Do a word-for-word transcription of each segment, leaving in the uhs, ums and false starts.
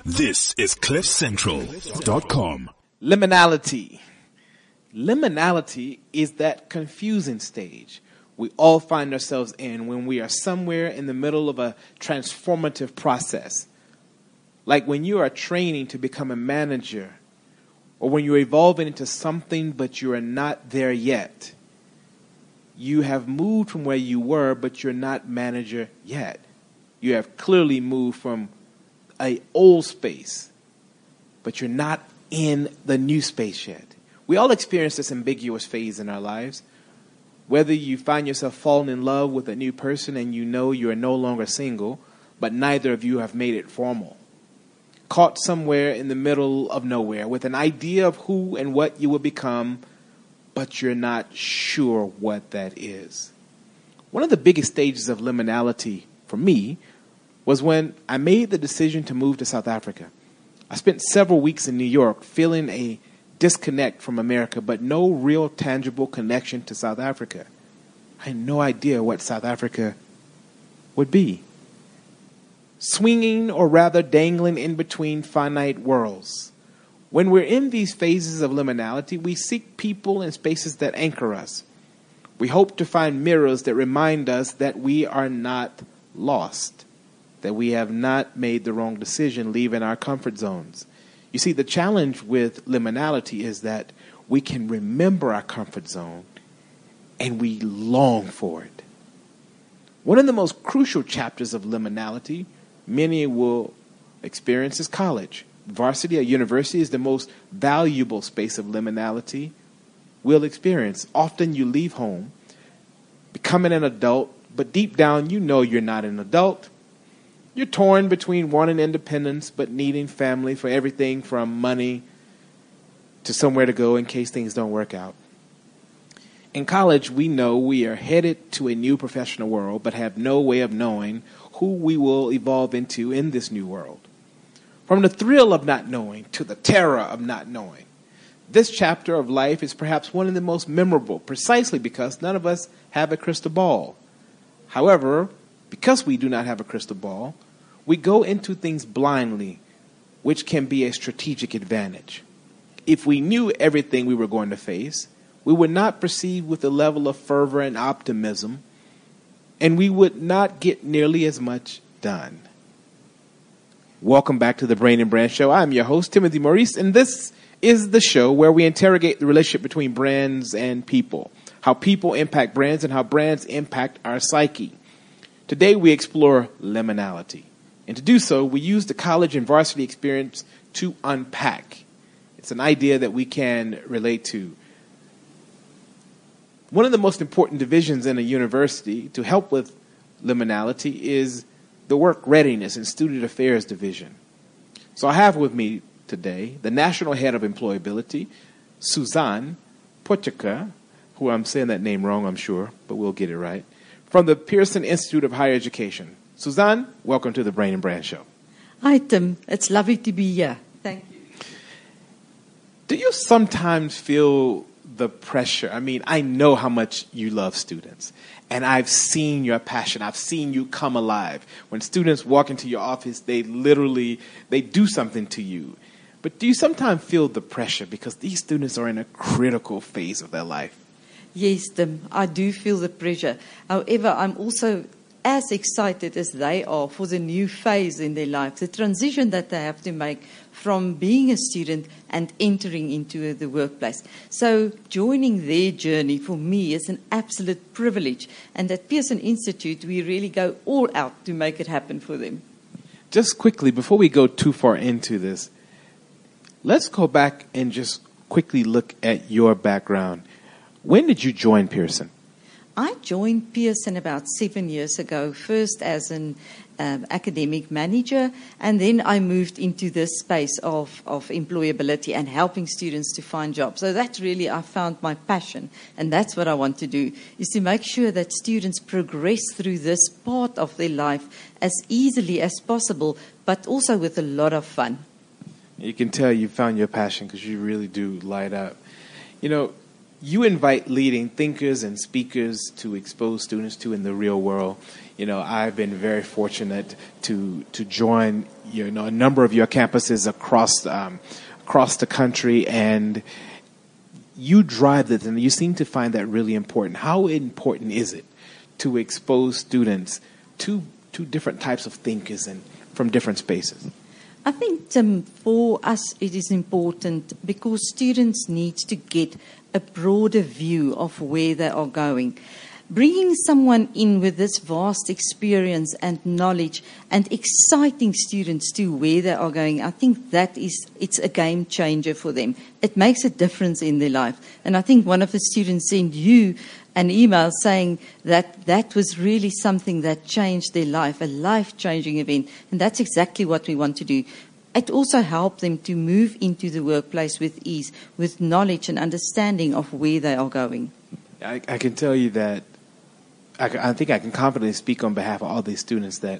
This is cliff central dot com. Liminality. Liminality is that confusing stage we all find ourselves in when we are somewhere in the middle of a transformative process. Like when you are training to become a manager, or when you're evolving into something but you are not there yet. You have moved from where you were, but you're not manager yet. You have clearly moved from a old space, but you're not in the new space yet. We all experience this ambiguous phase in our lives. Whether you find yourself falling in love with a new person and you know you are no longer single, but neither of you have made it formal. Caught somewhere in the middle of nowhere with an idea of who and what you will become, but you're not sure what that is. One of the biggest stages of liminality for me was when I made the decision to move to South Africa. I spent several weeks in New York feeling a disconnect from America, but no real tangible connection to South Africa. I had no idea what South Africa would be. Swinging, or rather dangling in between finite worlds. When we're in these phases of liminality, we seek people and spaces that anchor us. We hope to find mirrors that remind us that we are not lost, that we have not made the wrong decision leaving our comfort zones. You see, the challenge with liminality is that we can remember our comfort zone and we long for it. One of the most crucial chapters of liminality many will experience is college. Varsity, a university, is the most valuable space of liminality we'll experience. Often you leave home, becoming an adult, but deep down you know you're not an adult. You're torn between wanting independence but needing family for everything from money to somewhere to go in case things don't work out. In college, we know we are headed to a new professional world but have no way of knowing who we will evolve into in this new world. From the thrill of not knowing to the terror of not knowing, this chapter of life is perhaps one of the most memorable, precisely because none of us have a crystal ball. However, because we do not have a crystal ball, we go into things blindly, which can be a strategic advantage. If we knew everything we were going to face, we would not proceed with the level of fervor and optimism, and we would not get nearly as much done. Welcome back to the Brain and Brand Show. I'm your host, Timothy Maurice, and this is the show where we interrogate the relationship between brands and people, how people impact brands and how brands impact our psyche. Today we explore liminality, and to do so, we use the college and varsity experience to unpack. It's an idea that we can relate to. One of the most important divisions in a university to help with liminality is the work readiness and student affairs division. So I have with me today the National Head of Employability, Suzanne Potjeka, who I'm saying that name wrong, I'm sure, but we'll get it right, from the Pearson Institute of Higher Education. Suzanne, welcome to the Brain and Brand Show. Hi, Tim. It's lovely to be here. Thank you. Do you sometimes feel the pressure? I mean, I know how much you love students, and I've seen your passion. I've seen you come alive. When students walk into your office, they literally, they do something to you. But do you sometimes feel the pressure because these students are in a critical phase of their life? Yes, Tim, I do feel the pressure. However, I'm also as excited as they are for the new phase in their life, the transition that they have to make from being a student and entering into the workplace. So joining their journey for me is an absolute privilege. And at Pearson Institute, we really go all out to make it happen for them. Just quickly, before we go too far into this, let's go back and just quickly look at your background. When did you join Pearson? I joined Pearson about seven years ago, first as an um, academic manager, and then I moved into this space of, of employability and helping students to find jobs. So that's really, I found my passion, and that's what I want to do, is to make sure that students progress through this part of their life as easily as possible, but also with a lot of fun. You can tell you found your passion because you really do light up. You know, you invite leading thinkers and speakers to expose students to in the real world. You know, I've been very fortunate to to join, you know, a number of your campuses across um, across the country, and you drive this, and you seem to find that really important. How important is it to expose students to to different types of thinkers and from different spaces? I think um, for us it is important because students need to get a broader view of where they are going. Bringing someone in with this vast experience and knowledge and exciting students to where they are going, I think that is, it's a game changer for them. It makes a difference in their life. And I think one of the students sent you an email saying that that was really something that changed their life, a life-changing event. And that's exactly what we want to do. It also helped them to move into the workplace with ease, with knowledge and understanding of where they are going. I, I can tell you that I, I think I can confidently speak on behalf of all these students that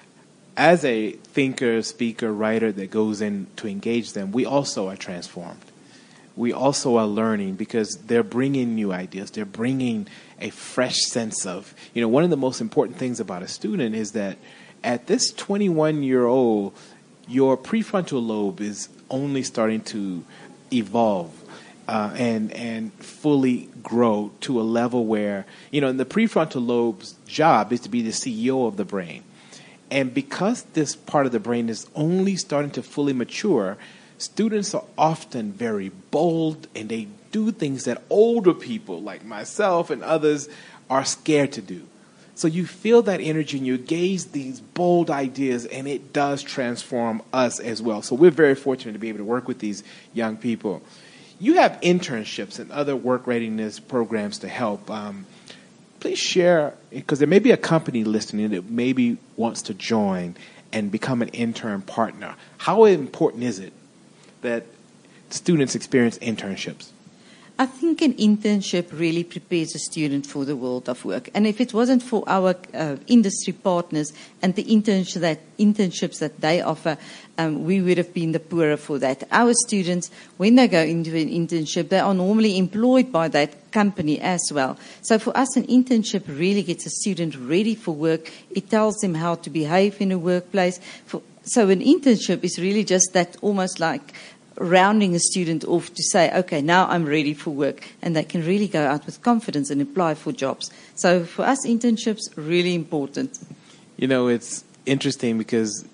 as a thinker, speaker, writer that goes in to engage them, we also are transformed. We also are learning because they're bringing new ideas. They're bringing a fresh sense of, you know, one of the most important things about a student is that at this twenty-one-year-old, your prefrontal lobe is only starting to evolve uh, and and fully grow to a level where, you know, the prefrontal lobe's job is to be the C E O of the brain. And because this part of the brain is only starting to fully mature, students are often very bold and they do things that older people like myself and others are scared to do. So you feel that energy and you gaze these bold ideas, and it does transform us as well. So we're very fortunate to be able to work with these young people. You have internships and other work readiness programs to help. Um, please share, because there may be a company listening that maybe wants to join and become an intern partner. How important is it that students experience internships? I think an internship really prepares a student for the world of work. And if it wasn't for our uh, industry partners and the internship that, internships that they offer, um, we would have been the poorer for that. Our students, when they go into an internship, they are normally employed by that company as well. So for us, an internship really gets a student ready for work. It tells them how to behave in a workplace. For, so an internship is really just that, almost like rounding a student off to say, okay, now I'm ready for work, and they can really go out with confidence and apply for jobs. So for us, internships, really important. You know, it's interesting because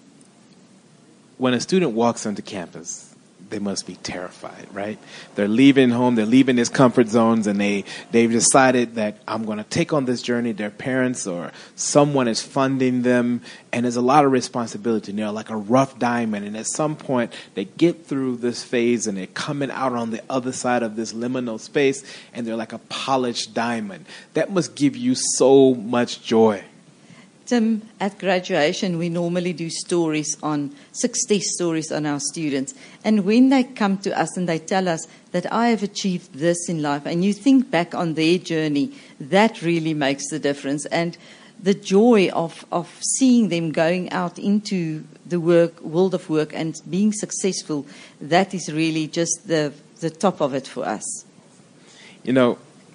when a student walks onto campus, they must be terrified, right? They're leaving home, they're leaving their comfort zones, and they, they've decided that I'm going to take on this journey. Their parents or someone is funding them, and there's a lot of responsibility. And they're like a rough diamond, and at some point they get through this phase and they're coming out on the other side of this liminal space, and they're like a polished diamond. That must give you so much joy. Tim, at graduation, we normally do stories on, success stories on our students. And when they come to us and they tell us that I have achieved this in life, and you think back on their journey, that really makes the difference. And the joy of, of seeing them going out into the work, world of work and being successful, that is really just the, the top of it for us. You know,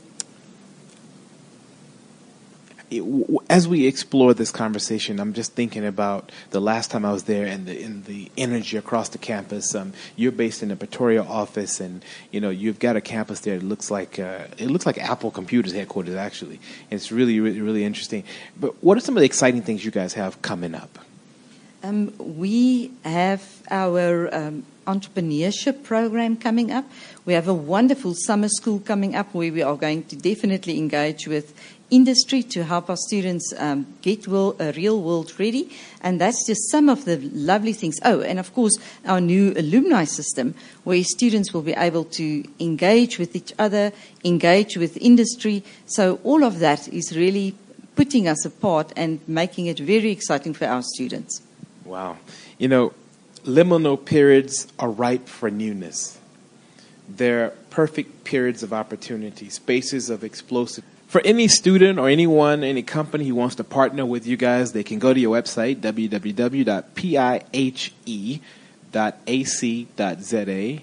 as we explore this conversation, I'm just thinking about the last time I was there and the in the energy across the campus. Um, you're based in the Pretoria office, and you know you've got a campus there that looks like uh, it looks like Apple Computers headquarters. Actually, and it's really, really, really interesting. But what are some of the exciting things you guys have coming up? Um, we have our um, entrepreneurship program coming up. We have a wonderful summer school coming up where we are going to definitely engage with industry to help our students um, get world, uh, real world ready. And that's just some of the lovely things. Oh, and of course, our new alumni system where students will be able to engage with each other, engage with industry. So all of that is really putting us apart and making it very exciting for our students. Wow. You know, liminal periods are ripe for newness. They're perfect periods of opportunity, spaces of explosive. For any student or anyone, any company who wants to partner with you guys, they can go to your website, w w w dot pihe dot a c dot z a,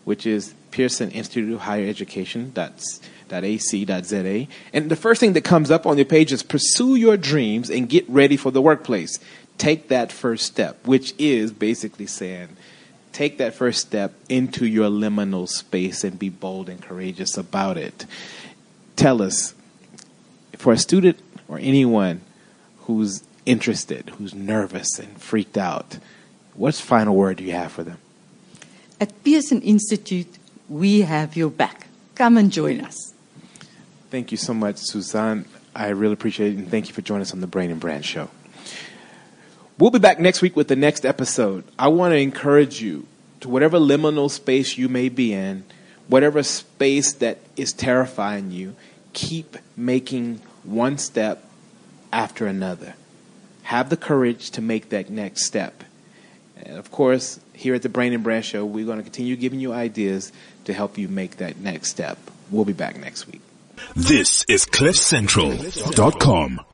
which is Pearson Institute of Higher Education. That's A C dot Z A. And the first thing that comes up on your page is pursue your dreams and get ready for the workplace. Take that first step, which is basically saying, take that first step into your liminal space and be bold and courageous about it. Tell us, for a student or anyone who's interested, who's nervous and freaked out, what's the final word do you have for them? At Pearson Institute, we have your back. Come and join us. Thank you so much, Suzanne. I really appreciate it, and thank you for joining us on the Brain and Brand Show. We'll be back next week with the next episode. I want to encourage you to whatever liminal space you may be in, whatever space that is terrifying you, keep making one step after another. Have the courage to make that next step. And of course, here at the Brain and Brand Show, we're going to continue giving you ideas to help you make that next step. We'll be back next week. This is cliff central dot com.